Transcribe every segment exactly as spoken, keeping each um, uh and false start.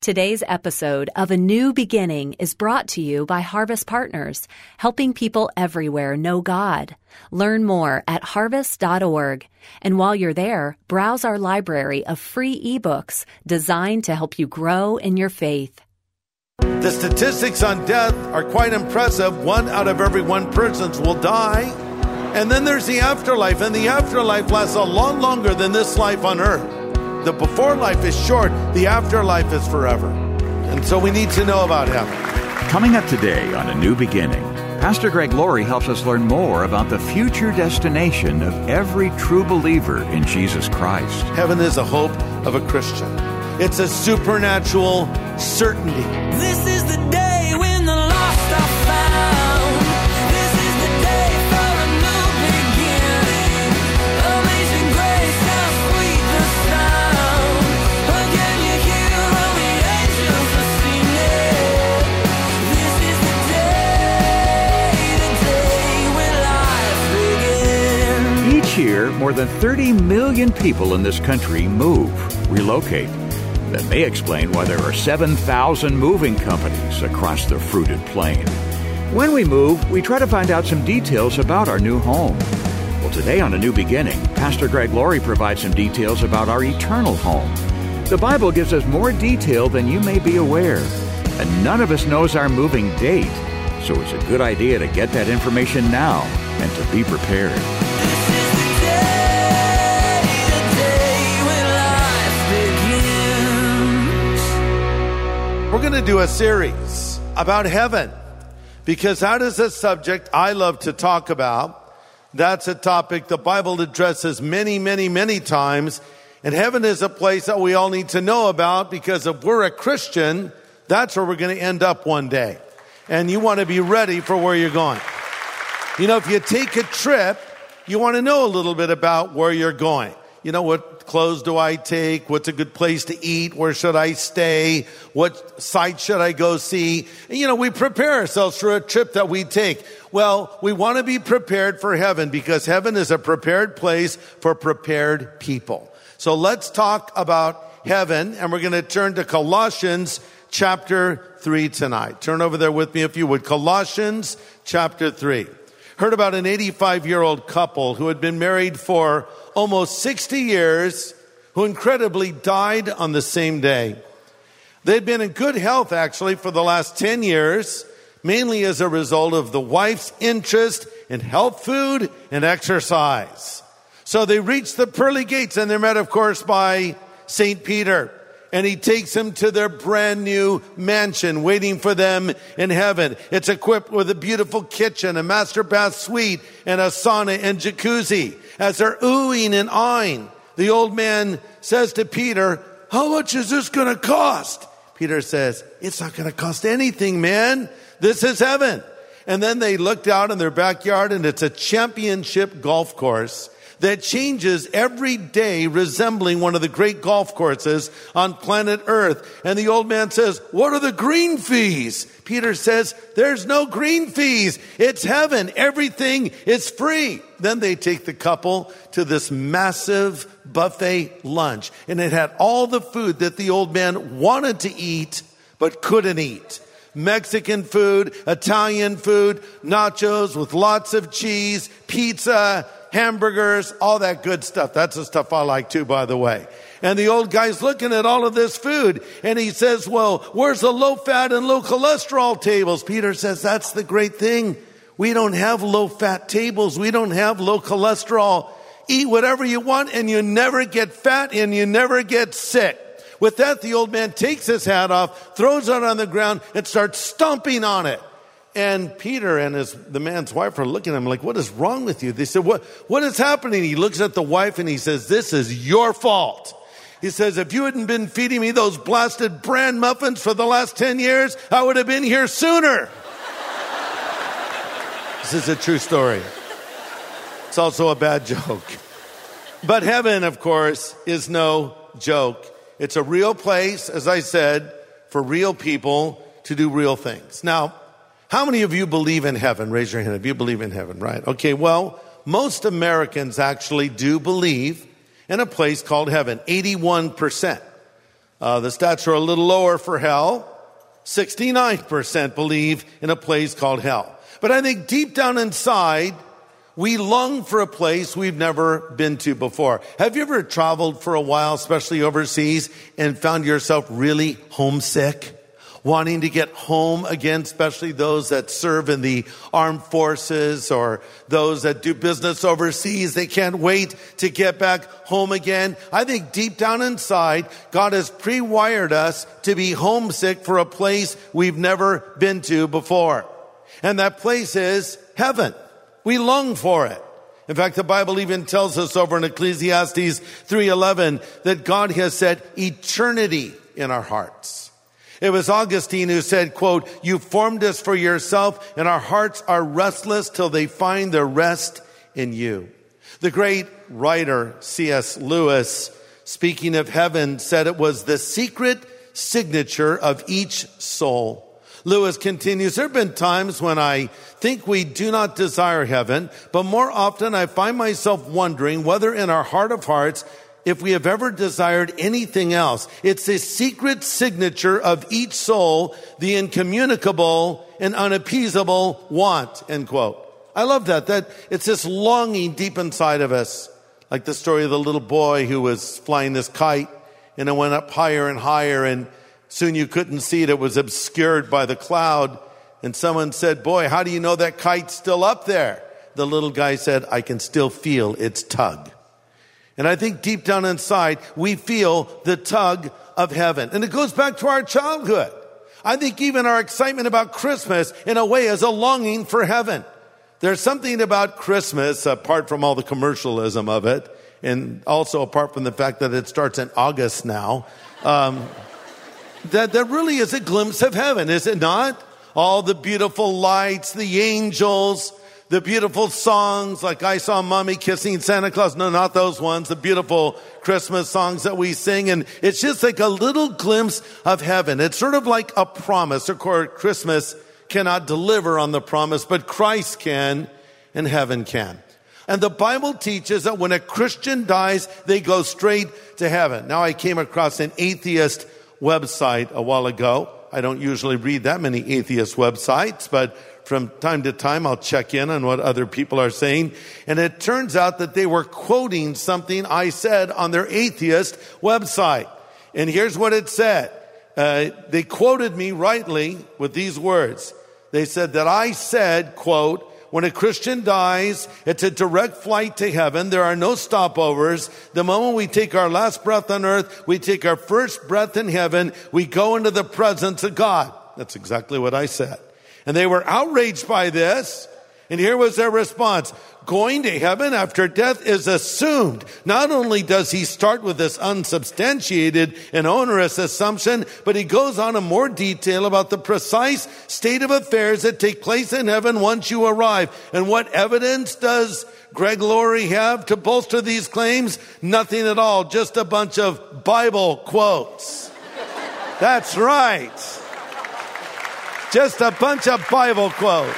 Today's episode of A New Beginning is brought to you by Harvest Partners, helping people everywhere know God. Learn more at harvest dot org. And while you're there, browse our library of free ebooks designed to help you grow in your faith. The statistics on death are quite impressive. One out of every one person will die. And then there's the afterlife, and the afterlife lasts a lot longer than this life on earth. The before life is short, the afterlife is forever. And so we need to know about heaven. Coming up today on A New Beginning, Pastor Greg Laurie helps us learn more about the future destination of every true believer in Jesus Christ. Heaven is a hope of a Christian. It's a supernatural certainty. This is the day when the lost are found. This is the day for a new beginning. Amazing grace, how sweet the sound. Again you hear all the angels are singing. This is the day, the day when life begins. Each year, more than thirty million people in this country move, relocate. That may explain why there are seven thousand moving companies across the fruited plain. When we move, we try to find out some details about our new home. Well, today on A New Beginning, Pastor Greg Laurie provides some details about our eternal home. The Bible gives us more detail than you may be aware, and none of us knows our moving date, so it's a good idea to get that information now and to be prepared. We're going to do a series about heaven because that is a subject I love to talk about. That's a topic the Bible addresses many, many, many times. And heaven is a place that we all need to know about because if we're a Christian, that's where we're going to end up one day. And you want to be ready for where you're going. You know, if you take a trip, you want to know a little bit about where you're going. You know, what clothes do I take? What's a good place to eat? Where should I stay? What site should I go see? And, you know, we prepare ourselves for a trip that we take. Well, we want to be prepared for heaven because heaven is a prepared place for prepared people. So let's talk about heaven, and we're going to turn to Colossians chapter three tonight. Turn over there with me if you would. Colossians chapter three. Heard about an eighty-five-year-old couple who had been married for almost sixty years, who incredibly died on the same day. They'd been in good health, actually, for the last ten years, mainly as a result of the wife's interest in health food and exercise. So they reached the pearly gates, and they're met, of course, by Saint Peter. And he takes them to their brand new mansion waiting for them in heaven. It's equipped with a beautiful kitchen, a master bath suite, and a sauna and jacuzzi. As they're oohing and eyeing, the old man says to Peter, "How much is this going to cost?" Peter says, "It's not going to cost anything, man. This is heaven." And then they looked out in their backyard, and it's a championship golf course that changes every day, resembling one of the great golf courses on planet Earth. And the old man says, "What are the green fees?" Peter says, "There's no green fees. It's heaven. Everything is free." Then they take the couple to this massive buffet lunch. And it had all the food that the old man wanted to eat, but couldn't eat. Mexican food, Italian food, nachos with lots of cheese, pizza, hamburgers, all that good stuff. That's the stuff I like too, by the way. And the old guy's looking at all of this food and he says, "Well, where's the low fat and low cholesterol tables?" Peter says, "That's the great thing. We don't have low fat tables. We don't have low cholesterol. Eat whatever you want and you never get fat and you never get sick." With that, the old man takes his hat off, throws it on the ground and starts stomping on it. And Peter and his, the man's wife are looking at him like, "What is wrong with you?" They said, what, what is happening? He looks at the wife and he says, "This is your fault." He says, "If you hadn't been feeding me those blasted bran muffins for the last ten years, I would have been here sooner." This is a true story. It's also a bad joke. But heaven, of course, is no joke. It's a real place, as I said, for real people to do real things. Now, how many of you believe in heaven? Raise your hand if you believe in heaven, right? Okay, well, most Americans actually do believe in a place called heaven, eighty-one percent. Uh, the stats are a little lower for hell. sixty-nine percent believe in a place called hell. But I think deep down inside, we long for a place we've never been to before. Have you ever traveled for a while, especially overseas, and found yourself really homesick? Wanting to get home again, especially those that serve in the armed forces or those that do business overseas. They can't wait to get back home again. I think deep down inside, God has pre-wired us to be homesick for a place we've never been to before. And that place is heaven. We long for it. In fact, the Bible even tells us over in Ecclesiastes three eleven that God has set eternity in our hearts. It was Augustine who said, quote, "You formed us for yourself, and our hearts are restless till they find their rest in you." The great writer C S Lewis, speaking of heaven, said it was the secret signature of each soul. Lewis continues, "There have been times when I think we do not desire heaven, but more often I find myself wondering whether in our heart of hearts, if we have ever desired anything else. It's a secret signature of each soul, the incommunicable and unappeasable want," end quote. I love that, that it's this longing deep inside of us. Like the story of the little boy who was flying this kite, and it went up higher and higher, and soon you couldn't see it. It was obscured by the cloud. And someone said, "Boy, how do you know that kite's still up there?" The little guy said, "I can still feel its tug." And I think deep down inside, we feel the tug of heaven. And it goes back to our childhood. I think even our excitement about Christmas, in a way, is a longing for heaven. There's something about Christmas, apart from all the commercialism of it, and also apart from the fact that it starts in August now, um, that there really is a glimpse of heaven, is it not? All the beautiful lights, the angels, the beautiful songs, like "I Saw Mommy Kissing Santa Claus." No, not those ones. The beautiful Christmas songs that we sing. And it's just like a little glimpse of heaven. It's sort of like a promise. Of course, Christmas cannot deliver on the promise, but Christ can, and heaven can. And the Bible teaches that when a Christian dies, they go straight to heaven. Now, I came across an atheist website a while ago. I don't usually read that many atheist websites, but from time to time, I'll check in on what other people are saying. And it turns out that they were quoting something I said on their atheist website. And here's what it said. Uh, they quoted me rightly with these words. They said that I said, quote, "When a Christian dies, it's a direct flight to heaven. There are no stopovers. The moment we take our last breath on earth, we take our first breath in heaven. We go into the presence of God." That's exactly what I said. And they were outraged by this. And here was their response. Going to heaven after death is assumed. Not only does he start with this unsubstantiated and onerous assumption, but he goes on in more detail about the precise state of affairs that take place in heaven once you arrive. And what evidence does Greg Laurie have to bolster these claims? Nothing at all. Just a bunch of Bible quotes. That's right. Just a bunch of Bible quotes.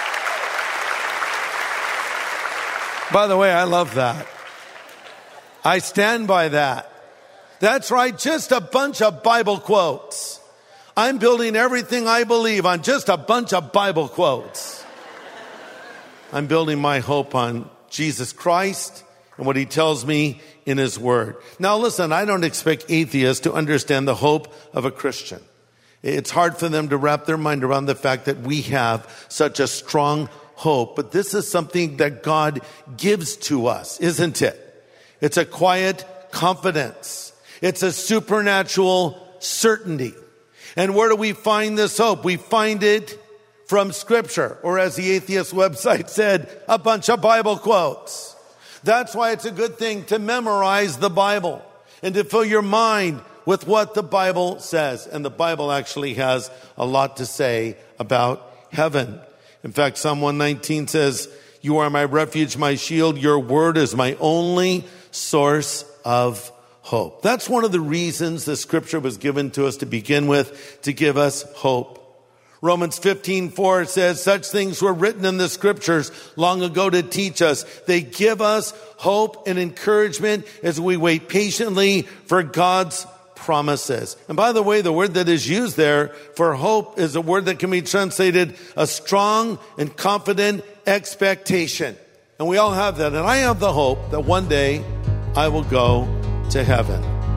By the way, I love that. I stand by that. That's right, just a bunch of Bible quotes. I'm building everything I believe on just a bunch of Bible quotes. I'm building my hope on Jesus Christ and what he tells me in his word. Now listen, I don't expect atheists to understand the hope of a Christian. It's hard for them to wrap their mind around the fact that we have such a strong hope. But this is something that God gives to us, isn't it? It's a quiet confidence. It's a supernatural certainty. And where do we find this hope? We find it from Scripture, or as the atheist website said, a bunch of Bible quotes. That's why it's a good thing to memorize the Bible and to fill your mind with what the Bible says. And the Bible actually has a lot to say about heaven. In fact, Psalm one nineteen says, "You are my refuge, my shield. Your word is my only source of hope." That's one of the reasons the scripture was given to us to begin with, to give us hope. Romans fifteen four says, "Such things were written in the scriptures long ago to teach us." They give us hope and encouragement as we wait patiently for God's promises. And by the way, the word that is used there for hope is a word that can be translated a strong and confident expectation. And we all have that. And I have the hope that one day I will go to heaven.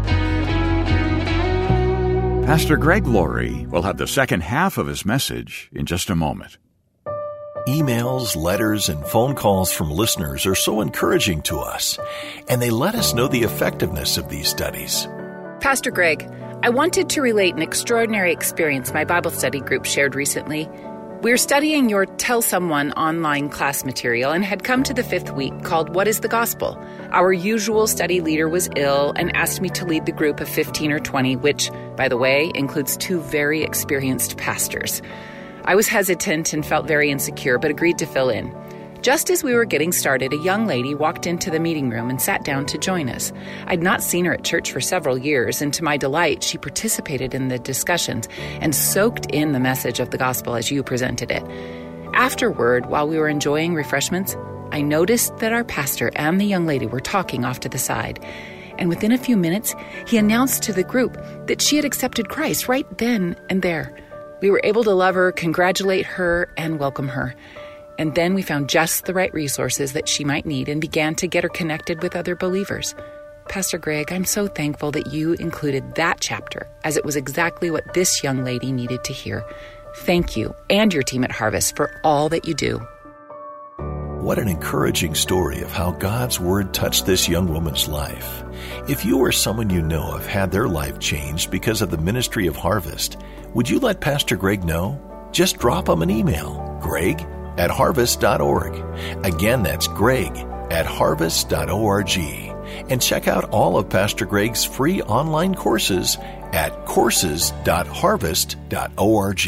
Pastor Greg Laurie will have the second half of his message in just a moment. Emails, letters, and phone calls from listeners are so encouraging to us, and they let us know the effectiveness of these studies. Pastor Greg, I wanted to relate an extraordinary experience my Bible study group shared recently. We were studying your Tell Someone online class material and had come to the fifth week called What is the Gospel? Our usual study leader was ill and asked me to lead the group of fifteen or twenty, which, by the way, includes two very experienced pastors. I was hesitant and felt very insecure, but agreed to fill in. Just as we were getting started, a young lady walked into the meeting room and sat down to join us. I'd not seen her at church for several years, and to my delight, she participated in the discussions and soaked in the message of the gospel as you presented it. Afterward, while we were enjoying refreshments, I noticed that our pastor and the young lady were talking off to the side. And within a few minutes, he announced to the group that she had accepted Christ right then and there. We were able to love her, congratulate her, and welcome her. And then we found just the right resources that she might need and began to get her connected with other believers. Pastor Greg, I'm so thankful that you included that chapter, as it was exactly what this young lady needed to hear. Thank you and your team at Harvest for all that you do. What an encouraging story of how God's Word touched this young woman's life. If you or someone you know have had their life changed because of the ministry of Harvest, would you let Pastor Greg know? Just drop him an email, greg at harvest dot org. Again, that's greg at harvest dot org. And check out all of Pastor Greg's free online courses at courses dot harvest dot org.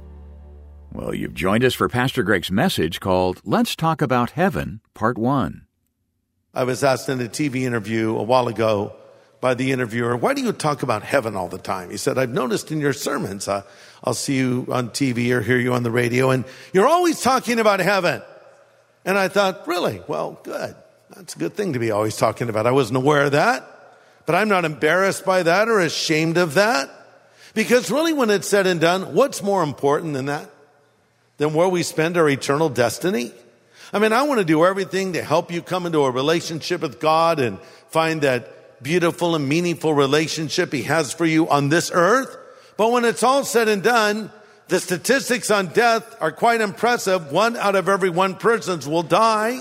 Well, you've joined us for Pastor Greg's message called Let's Talk About Heaven, Part one. I was asked in a T V interview a while ago by the interviewer, why do you talk about heaven all the time? He said, I've noticed in your sermons, uh, I'll see you on T V or hear you on the radio, and you're always talking about heaven. And I thought, really? Well, good. That's a good thing to be always talking about. I wasn't aware of that, but I'm not embarrassed by that or ashamed of that. Because really, when it's said and done, what's more important than that? Than where we spend our eternal destiny? I mean, I want to do everything to help you come into a relationship with God and find that beautiful and meaningful relationship He has for you on this earth. But when it's all said and done, the statistics on death are quite impressive. One out of every one persons will die.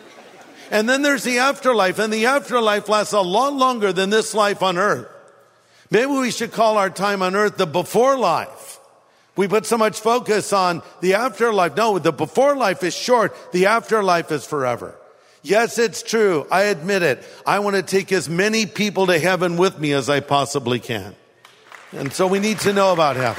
And then there's the afterlife, and the afterlife lasts a lot longer than this life on earth. Maybe we should call our time on earth the before life. We put so much focus on the afterlife. No, the before life is short. The afterlife is forever. Yes, it's true. I admit it. I want to take as many people to heaven with me as I possibly can. And so we need to know about heaven.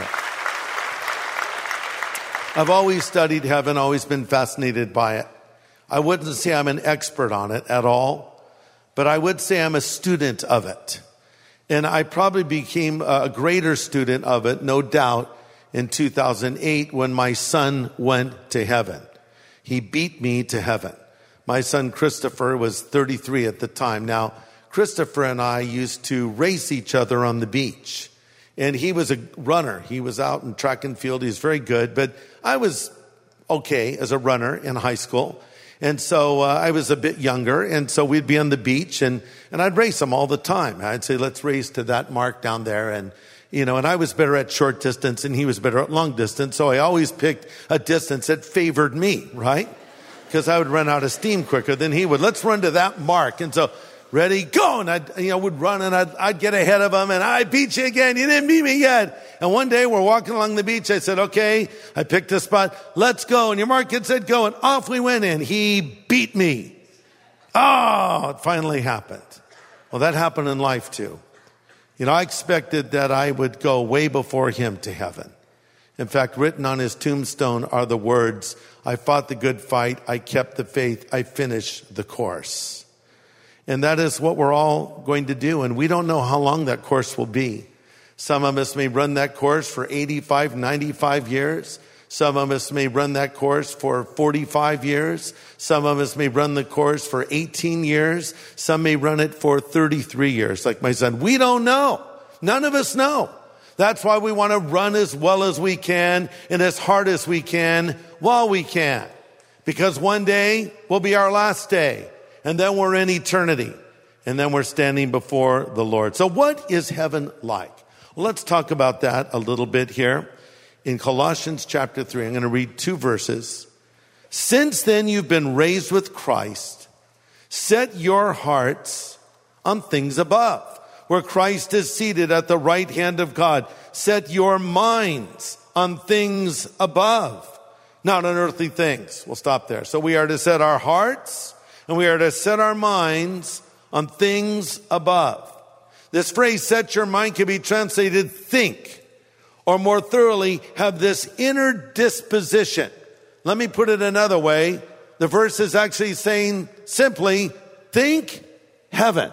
I've always studied heaven, always been fascinated by it. I wouldn't say I'm an expert on it at all, but I would say I'm a student of it. And I probably became a greater student of it, no doubt, in two thousand eight when my son went to heaven. He beat me to heaven. My son Christopher was thirty-three at the time. Now, Christopher and I used to race each other on the beach. And he was a runner. He was out in track and field. He was very good. But I was okay as a runner in high school. And so uh, I was a bit younger. And so we'd be on the beach and, and I'd race him all the time. I'd say, let's race to that mark down there. And, you know, and I was better at short distance and he was better at long distance. So I always picked a distance that favored me, right? Because I would run out of steam quicker than he would. Let's run to that mark. And so, ready, go. And I, you know, would run and I'd, I'd get ahead of him and I beat you again. You didn't beat me yet. And one day we're walking along the beach. I said, okay, I picked a spot. Let's go. And your mark kid said, go. And off we went and he beat me. Oh, it finally happened. Well, that happened in life too. You know, I expected that I would go way before him to heaven. In fact, written on his tombstone are the words, I fought the good fight, I kept the faith, I finished the course. And that is what we're all going to do. And we don't know how long that course will be. Some of us may run that course for eighty-five, ninety-five years. Some of us may run that course for forty-five years. Some of us may run the course for eighteen years. Some may run it for thirty-three years, like my son. We don't know. None of us know. That's why we want to run as well as we can and as hard as we can while we can. Because one day will be our last day, and then we're in eternity, and then we're standing before the Lord. So what is heaven like? Well, let's talk about that a little bit here. In Colossians chapter three, I'm going to read two verses. Since then you've been raised with Christ, set your hearts on things above, where Christ is seated at the right hand of God. Set your minds on things above, not on earthly things. We'll stop there. So we are to set our hearts and we are to set our minds on things above. This phrase, set your mind, can be translated think, or more thoroughly, have this inner disposition. Let me put it another way. The verse is actually saying simply, think heaven.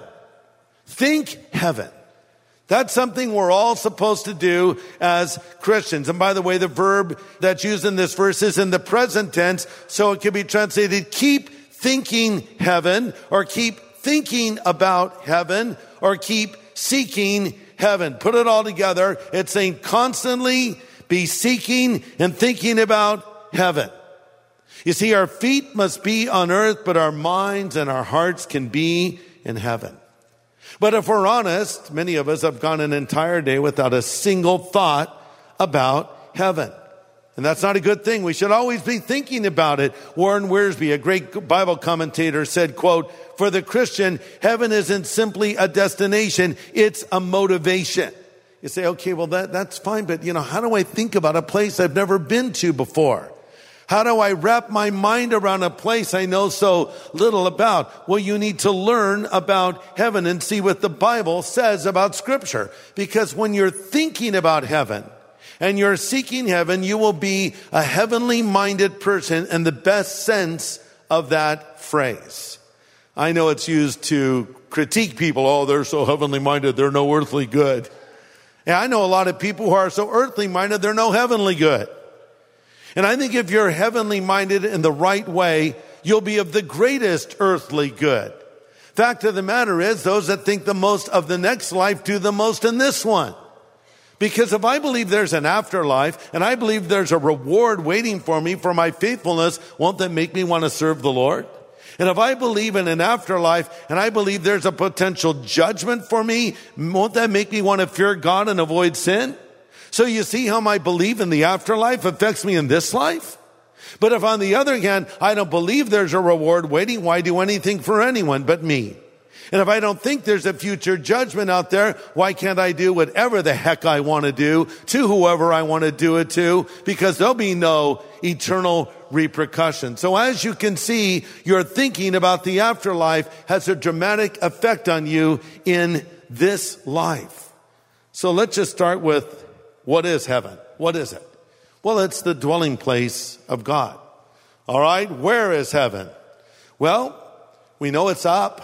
Think heaven. That's something we're all supposed to do as Christians. And by the way, the verb that's used in this verse is in the present tense, so it can be translated keep thinking heaven, or keep thinking about heaven, or keep seeking heaven. Put it all together. It's saying constantly be seeking and thinking about heaven. You see, our feet must be on earth, but our minds and our hearts can be in heaven. But if we're honest, many of us have gone an entire day without a single thought about heaven. And that's not a good thing. We should always be thinking about it. Warren Wiersbe, a great Bible commentator, said, quote, for the Christian, heaven isn't simply a destination, it's a motivation. You say, okay, well, that, that's fine, but you know, how do I think about a place I've never been to before? How do I wrap my mind around a place I know so little about? Well, you need to learn about heaven and see what the Bible says about Scripture. Because when you're thinking about heaven and you're seeking heaven, you will be a heavenly minded person in the best sense of that phrase. I know it's used to critique people. Oh, they're so heavenly minded, they're no earthly good. And I know a lot of people who are so earthly minded, they're no heavenly good. And I think if you're heavenly minded in the right way, you'll be of the greatest earthly good. Fact of the matter is, those that think the most of the next life do the most in this one. Because if I believe there's an afterlife and I believe there's a reward waiting for me for my faithfulness, won't that make me want to serve the Lord? And if I believe in an afterlife and I believe there's a potential judgment for me, won't that make me want to fear God and avoid sin? So you see how my belief in the afterlife affects me in this life? But if on the other hand, I don't believe there's a reward waiting, why do anything for anyone but me? And if I don't think there's a future judgment out there, why can't I do whatever the heck I want to do to whoever I want to do it to? Because there'll be no eternal repercussion. So as you can see, your thinking about the afterlife has a dramatic effect on you in this life. So let's just start with, what is heaven? What is it? Well, it's the dwelling place of God. All right, where is heaven? Well, we know it's up.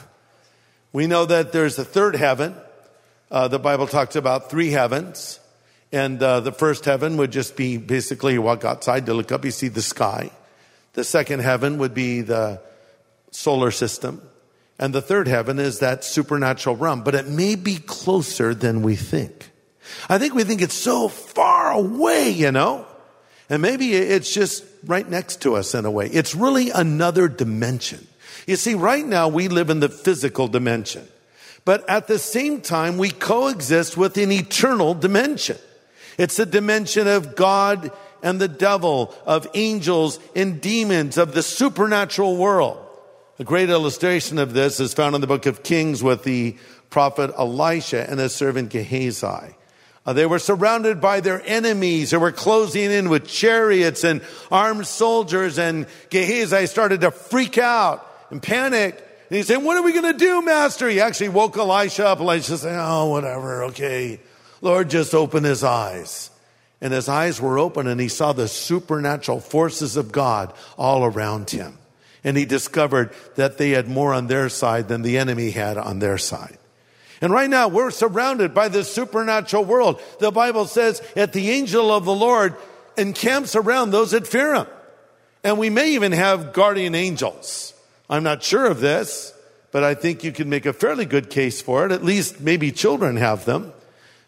We know that there's a third heaven. Uh, the Bible talks about three heavens. And uh, the first heaven would just be basically you walk outside to look up, you see the sky. The second heaven would be the solar system. And the third heaven is that supernatural realm. But it may be closer than we think. I think we think it's so far away, you know. And maybe it's just right next to us in a way. It's really another dimension. You see, right now we live in the physical dimension. But at the same time, we coexist with an eternal dimension. It's the dimension of God and the devil, of angels and demons, of the supernatural world. A great illustration of this is found in the book of Kings with the prophet Elisha and his servant Gehazi. Uh, they were surrounded by their enemies who were closing in with chariots and armed soldiers, and Gehazi started to freak out and panic. And he said, what are we going to do, Master? He actually woke Elisha up. Elisha said, oh, whatever, okay. Lord, just open his eyes. And his eyes were open, and he saw the supernatural forces of God all around him. And he discovered that they had more on their side than the enemy had on their side. And right now, we're surrounded by this supernatural world. The Bible says that the angel of the Lord encamps around those that fear him. And we may even have guardian angels. I'm not sure of this, but I think you can make a fairly good case for it. At least maybe children have them.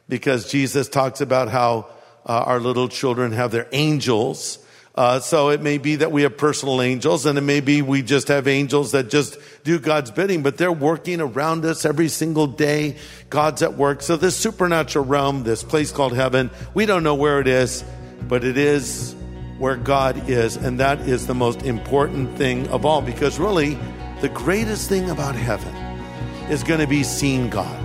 because Jesus talks about how uh, our little children have their angels. Uh, so it may be that we have personal angels, and it may be we just have angels that just do God's bidding, but they're working around us every single day. God's at work. So this supernatural realm, this place called heaven, we don't know where it is, but it is where God is. And that is the most important thing of all, because really the greatest thing about heaven is going to be seeing God.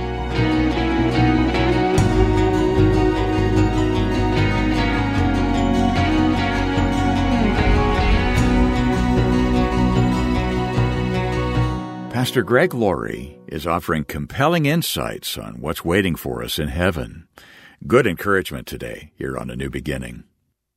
Pastor Greg Laurie is offering compelling insights on what's waiting for us in heaven. Good encouragement today here on A New Beginning.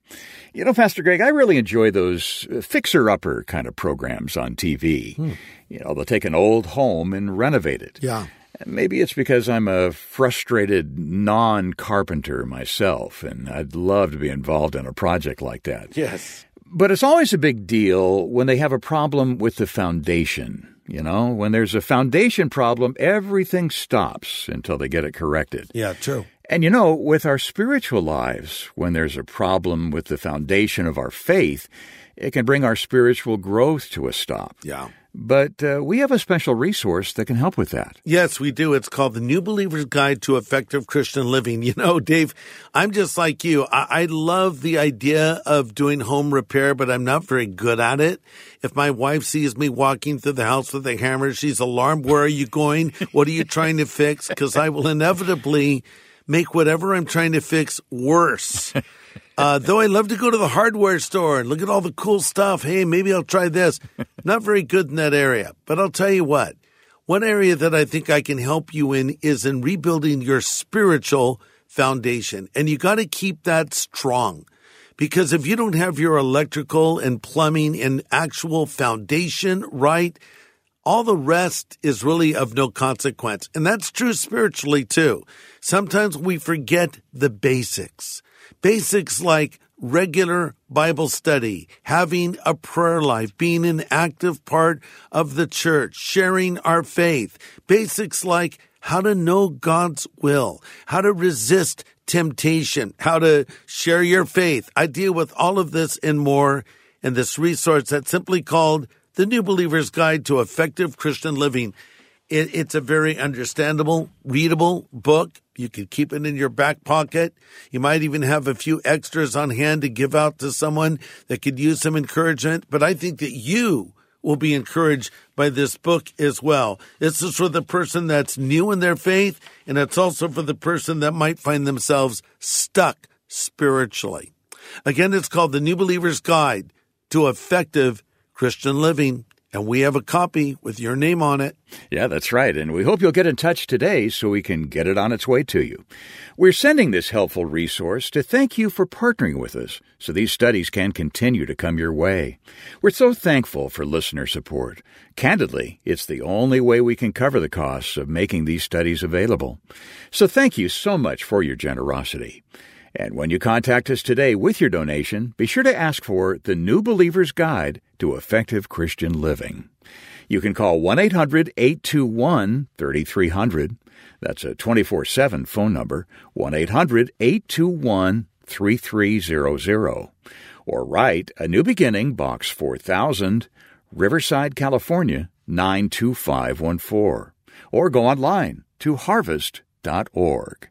You know, Pastor Greg, I really enjoy those fixer-upper kind of programs on T V. Hmm. You know, they'll take an old home and renovate it. Yeah. Maybe it's because I'm a frustrated non-carpenter myself, and I'd love to be involved in a project like that. Yes. But it's always a big deal when they have a problem with the foundation. You know, when there's a foundation problem, everything stops until they get it corrected. Yeah, true. And, you know, with our spiritual lives, when there's a problem with the foundation of our faith, it can bring our spiritual growth to a stop. Yeah. But uh, we have a special resource that can help with that. Yes, we do. It's called the New Believer's Guide to Effective Christian Living. You know, Dave, I'm just like you. I, I love the idea of doing home repair, but I'm not very good at it. If my wife sees me walking through the house with a hammer, she's alarmed. Where are you going? What are you trying to fix? Because I will inevitably make whatever I'm trying to fix worse. Uh, though I love to go to the hardware store and look at all the cool stuff. Hey, maybe I'll try this. Not very good in that area. But I'll tell you what, one area that I think I can help you in is in rebuilding your spiritual foundation. And you got to keep that strong. Because if you don't have your electrical and plumbing and actual foundation right, all the rest is really of no consequence. And that's true spiritually too. Sometimes we forget the basics. Basics like regular Bible study, having a prayer life, being an active part of the church, sharing our faith. Basics like how to know God's will, how to resist temptation, how to share your faith. I deal with all of this and more in this resource that's simply called The New Believer's Guide to Effective Christian Living. It, it's a very understandable, readable book. You can keep it in your back pocket. You might even have a few extras on hand to give out to someone that could use some encouragement. But I think that you will be encouraged by this book as well. This is for the person that's new in their faith, and it's also for the person that might find themselves stuck spiritually. Again, it's called The New Believer's Guide to Effective Christian Living. And we have a copy with your name on it. Yeah, that's right. And we hope you'll get in touch today so we can get it on its way to you. We're sending this helpful resource to thank you for partnering with us so these studies can continue to come your way. We're so thankful for listener support. Candidly, it's the only way we can cover the costs of making these studies available. So thank you so much for your generosity. And when you contact us today with your donation, be sure to ask for The New Believer's Guide to Effective Christian Living. You can call one eight hundred eight two one three three zero zero. That's a twenty-four seven phone number, one eight hundred eight two one three three zero zero. Or write A New Beginning, Box four thousand, Riverside, California, nine two five one four. Or go online to harvest dot org.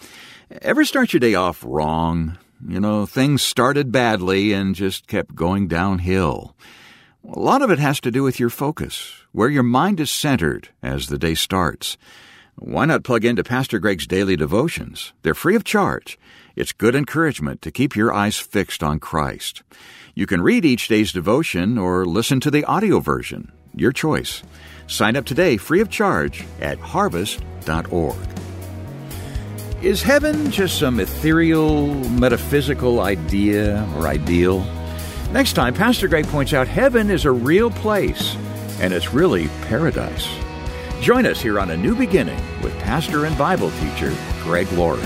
Ever start your day off wrong? You know, things started badly and just kept going downhill. A lot of it has to do with your focus, where your mind is centered as the day starts. Why not plug into Pastor Greg's daily devotions? They're free of charge. It's good encouragement to keep your eyes fixed on Christ. You can read each day's devotion or listen to the audio version. Your choice. Sign up today free of charge at harvest dot org. Is heaven just some ethereal, metaphysical idea or ideal? Next time, Pastor Greg points out heaven is a real place, and it's really paradise. Join us here on A New Beginning with pastor and Bible teacher Greg Laurie.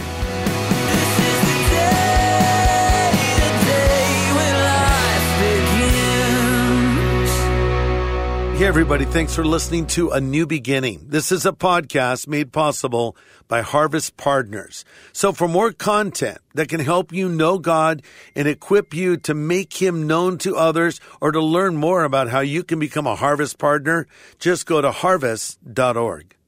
Here everybody. Thanks for listening to A New Beginning. This is a podcast made possible by Harvest Partners. So for more content that can help you know God and equip you to make Him known to others, or to learn more about how you can become a Harvest Partner, just go to harvest dot org.